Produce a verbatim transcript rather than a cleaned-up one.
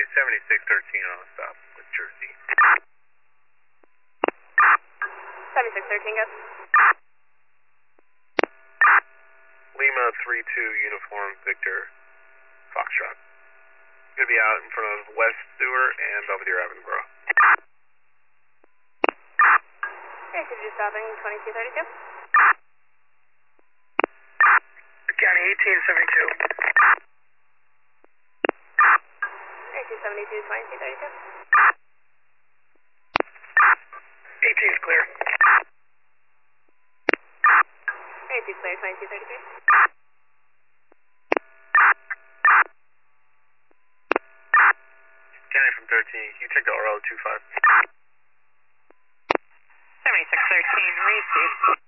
seventy-six thirteen on a stop with Jersey. seventy-six thirteen, go. Lima three two uniform Victor Foxtrot. Gonna be out in front of West Stewart and Belvedere Avenue, bro. Okay, so just stopping twenty-two thirty-two. County eighteen seventy-two. eighteen seventy-two, twenty-two thirty-two. eighteen's clear. eighteen clear, twenty-two thirty-three. County from thirteen, can you check the R L two five? seventy-six thirteen, receive.